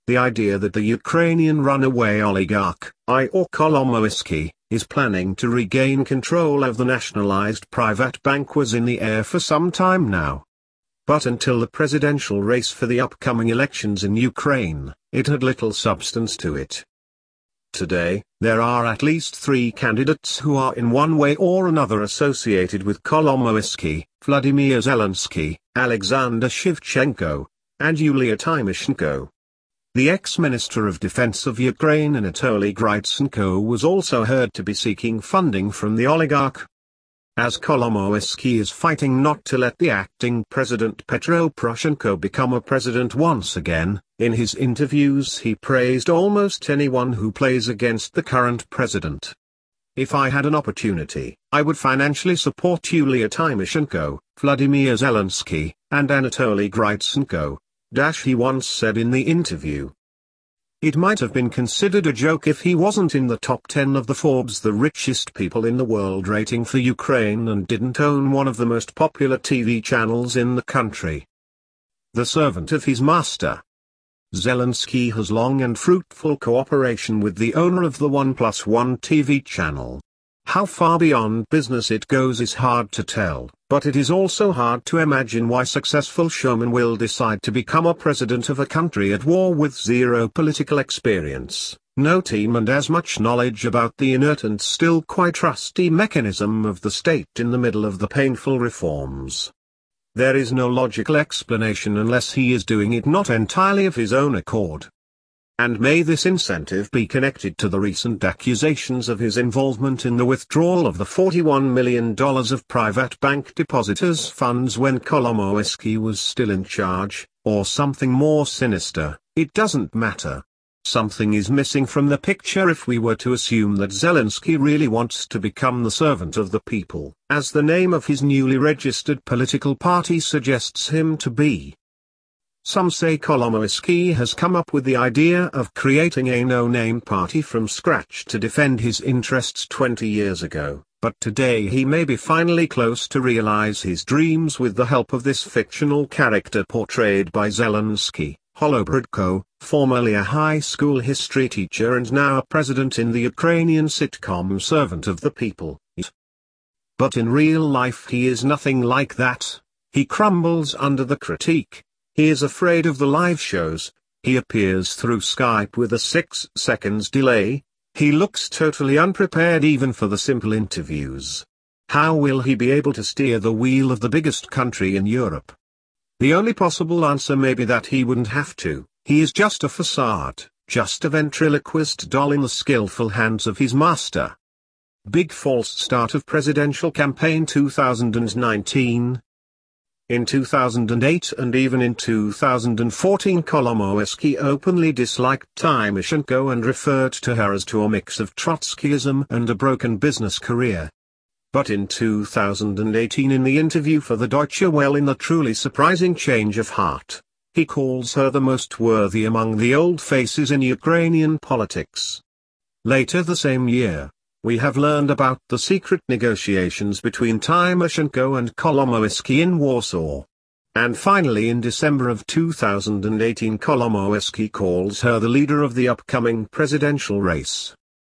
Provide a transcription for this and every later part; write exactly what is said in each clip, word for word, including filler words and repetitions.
the idea that the Ukrainian runaway oligarch, Ihor Kolomoisky, is planning to regain control of the nationalized private bank was in the air for some time now. But until the presidential race for the upcoming elections in Ukraine, it had little substance to it. Today, there are at least three candidates who are in one way or another associated with Kolomoisky: Vladimir Zelensky, Alexander Shevchenko, and Yulia Tymoshenko. The ex-Minister of Defense of Ukraine Anatoly Gritsenko was also heard to be seeking funding from the oligarch. As Kolomoisky is fighting not to let the acting president Petro Poroshenko become a president once again, in his interviews he praised almost anyone who plays against the current president. "If I had an opportunity, I would financially support Yulia Tymoshenko, Vladimir Zelensky, and Anatoly Gritsenko," he once said in the interview. It might have been considered a joke if he wasn't in the top ten of the Forbes The Richest People in the World rating for Ukraine and didn't own one of the most popular T V channels in the country. The servant of his master. Zelensky has long and fruitful cooperation with the owner of the One Plus One T V channel. How far beyond business it goes is hard to tell, but it is also hard to imagine why successful showmen will decide to become a president of a country at war with zero political experience, no team and as much knowledge about the inert and still quite rusty mechanism of the state in the middle of the painful reforms. There is no logical explanation unless he is doing it not entirely of his own accord. And may this incentive be connected to the recent accusations of his involvement in the withdrawal of the forty-one million dollars of private bank depositors' funds when Kolomoisky was still in charge, or something more sinister. It doesn't matter. Something is missing from the picture if we were to assume that Zelensky really wants to become the servant of the people, as the name of his newly registered political party suggests him to be. Some say Kolomoisky has come up with the idea of creating a no-name party from scratch to defend his interests twenty years ago, but today he may be finally close to realize his dreams with the help of this fictional character portrayed by Zelensky, Holobrodko, formerly a high school history teacher and now a president in the Ukrainian sitcom Servant of the People. But in real life he is nothing like that. He crumbles under the critique. He is afraid of the live shows, he appears through Skype with a six seconds delay, he looks totally unprepared even for the simple interviews. How will he be able to steer the wheel of the biggest country in Europe? The only possible answer may be that he wouldn't have to. He is just a facade, just a ventriloquist doll in the skillful hands of his master. Big false start of presidential campaign two thousand nineteen. In two thousand eight and even in two thousand fourteen Kolomoisky openly disliked Tymoshenko and referred to her as to a mix of Trotskyism and a broken business career. But in two thousand eighteen in the interview for the Deutsche Welle in the truly surprising change of heart, he calls her the most worthy among the old faces in Ukrainian politics. Later the same year, we have learned about the secret negotiations between Tymoshenko and Kolomoisky in Warsaw. And finally in December of two thousand eighteen Kolomoisky calls her the leader of the upcoming presidential race.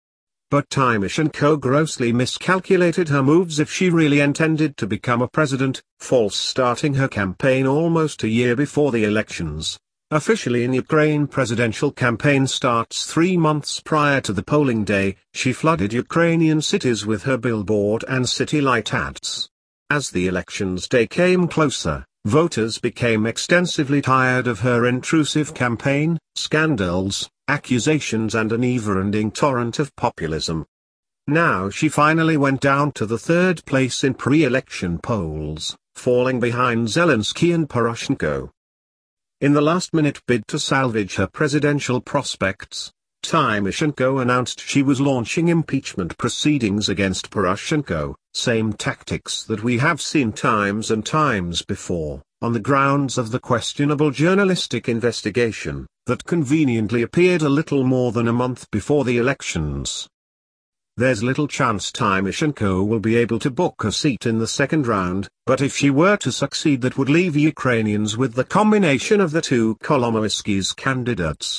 But Tymoshenko grossly miscalculated her moves if she really intended to become a president, false starting her campaign almost a year before the elections. Officially in Ukraine presidential campaign starts three months prior to the polling day. She flooded Ukrainian cities with her billboard and city light ads. As the elections day came closer, voters became extensively tired of her intrusive campaign, scandals, accusations and a never-ending torrent of populism. Now she finally went down to the third place in pre-election polls, falling behind Zelensky and Poroshenko. In the last-minute bid to salvage her presidential prospects, Tymoshenko announced she was launching impeachment proceedings against Poroshenko, same tactics that we have seen times and times before, on the grounds of the questionable journalistic investigation, that conveniently appeared a little more than a month before the elections. There's little chance Tymoshenko will be able to book a seat in the second round, but if she were to succeed that would leave Ukrainians with the combination of the two Kolomoisky's candidates.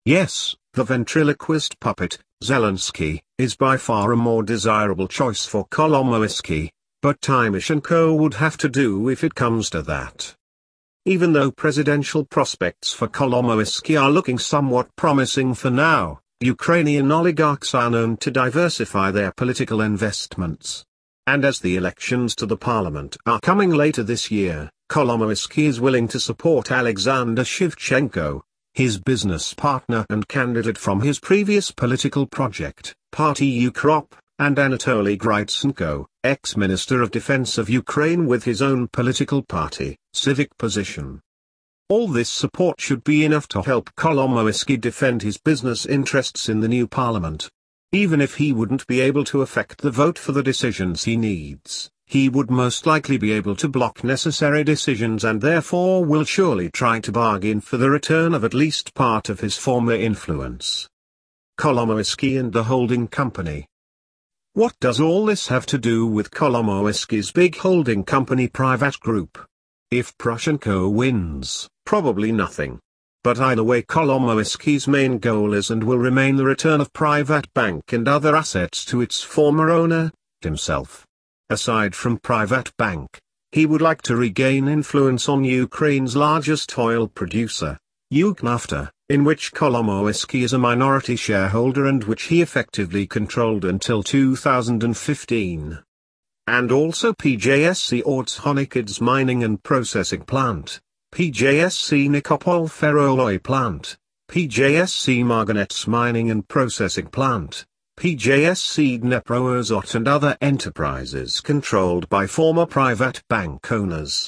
Yes, the ventriloquist puppet, Zelensky, is by far a more desirable choice for Kolomoisky, but Tymoshenko would have to do if it comes to that. Even though presidential prospects for Kolomoisky are looking somewhat promising for now, Ukrainian oligarchs are known to diversify their political investments. And as the elections to the parliament are coming later this year, Kolomoisky is willing to support Alexander Shevchenko, his business partner and candidate from his previous political project, Party Ukrop, and Anatoly Gritsenko, ex-Minister of Defense of Ukraine with his own political party, Civic Position. All this support should be enough to help Kolomoisky defend his business interests in the new parliament. Even if he wouldn't be able to affect the vote for the decisions he needs, he would most likely be able to block necessary decisions and therefore will surely try to bargain for the return of at least part of his former influence. Kolomoisky and the holding company. What does all this have to do with Kolomoisky's big holding company Privat Group? If Poroshenko wins, probably nothing. But either way, Kolomoisky's main goal is and will remain the return of Privat Bank and other assets to its former owner, himself. Aside from Privat Bank, he would like to regain influence on Ukraine's largest oil producer, Uknaftha, in which Kolomoisky is a minority shareholder and which he effectively controlled until two thousand fifteen. And also P J S C Ordzhonikidze mining and processing plant, P J S C Nikopol ferroalloy plant, P J S C Marganets mining and processing plant, P J S C Dneproazot and other enterprises controlled by former Privat Bank owners.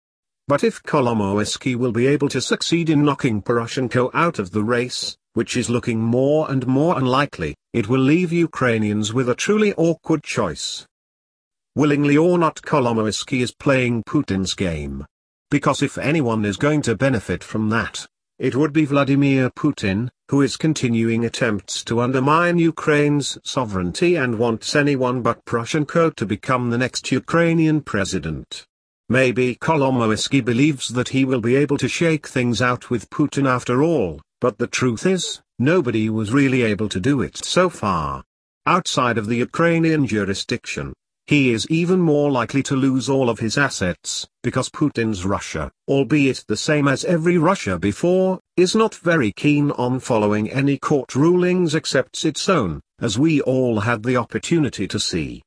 But if Kolomoisky will be able to succeed in knocking Poroshenko out of the race, which is looking more and more unlikely, it will leave Ukrainians with a truly awkward choice. Willingly or not, Kolomoisky is playing Putin's game. Because if anyone is going to benefit from that, it would be Vladimir Putin, who is continuing attempts to undermine Ukraine's sovereignty and wants anyone but Poroshenko to become the next Ukrainian president. Maybe Kolomoisky believes that he will be able to shake things out with Putin after all, but the truth is, nobody was really able to do it so far. Outside of the Ukrainian jurisdiction, he is even more likely to lose all of his assets, because Putin's Russia, albeit the same as every Russia before, is not very keen on following any court rulings except its own, as we all had the opportunity to see.